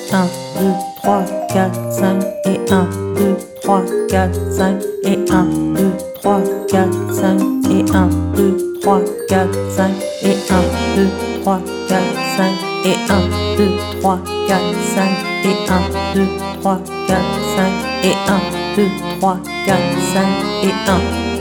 1, 2, 3, 4, 5 et 1, 2, 3, 4, 5 et 1, 2, 3, 4, 5 et 1, 2, 3, 4, 5 et 1, 2, 3, 4, 5 et 1, 2, 3, 4, 5 et 1, 2, 3, 4, 5 et 1, 2, 3, 4, 5 et 1.